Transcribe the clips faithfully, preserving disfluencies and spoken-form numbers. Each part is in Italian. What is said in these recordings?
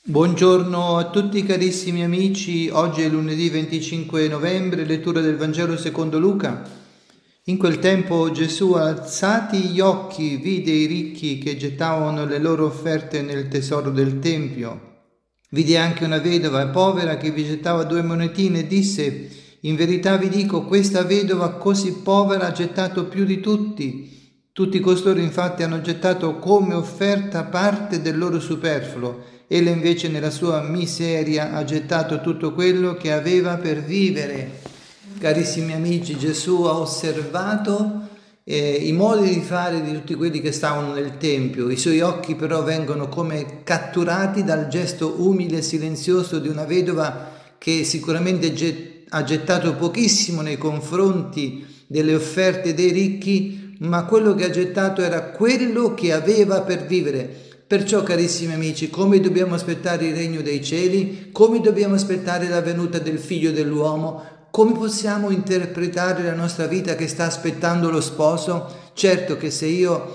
Buongiorno a tutti carissimi amici, oggi è lunedì venticinque novembre, lettura del Vangelo secondo Luca. In quel tempo Gesù, alzati gli occhi, vide i ricchi che gettavano le loro offerte nel tesoro del Tempio. Vide anche una vedova povera che vi gettava due monetine e disse: in verità vi dico, questa vedova così povera ha gettato più di tutti. Tutti costoro infatti hanno gettato come offerta parte del loro superfluo. Ella invece nella sua miseria ha gettato tutto quello che aveva per vivere. Carissimi amici, Gesù ha osservato eh, i modi di fare di tutti quelli che stavano nel Tempio. I suoi occhi però vengono come catturati dal gesto umile e silenzioso di una vedova che sicuramente get- ha gettato pochissimo nei confronti delle offerte dei ricchi, ma quello che ha gettato era quello che aveva per vivere. Perciò, carissimi amici, come dobbiamo aspettare il regno dei cieli, come dobbiamo aspettare la venuta del Figlio dell'uomo, come possiamo interpretare la nostra vita che sta aspettando lo sposo? Certo che se io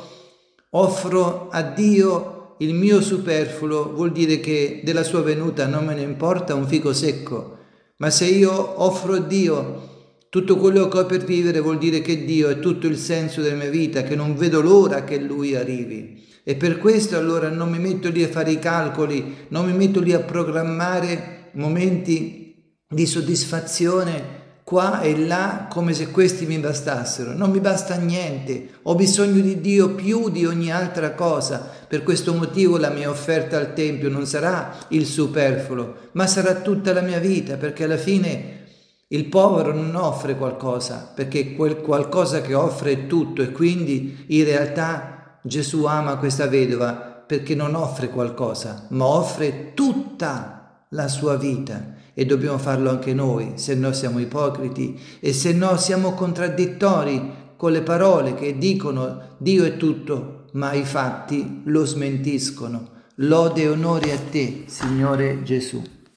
offro a Dio il mio superfluo, vuol dire che della sua venuta non me ne importa un fico secco, ma se io offro a Dio tutto quello che ho per vivere, vuol dire che Dio è tutto il senso della mia vita, che non vedo l'ora che Lui arrivi. E per questo allora non mi metto lì a fare i calcoli, non mi metto lì a programmare momenti di soddisfazione qua e là come se questi mi bastassero. Non mi basta niente, ho bisogno di Dio più di ogni altra cosa. Per questo motivo la mia offerta al Tempio non sarà il superfluo, ma sarà tutta la mia vita, perché alla fine il povero non offre qualcosa, perché quel qualcosa che offre è tutto, e quindi in realtà Gesù ama questa vedova perché non offre qualcosa, ma offre tutta la sua vita, e dobbiamo farlo anche noi, se no siamo ipocriti e se no siamo contraddittori con le parole che dicono Dio è tutto, ma i fatti lo smentiscono. Lode e onore a te, Signore Gesù.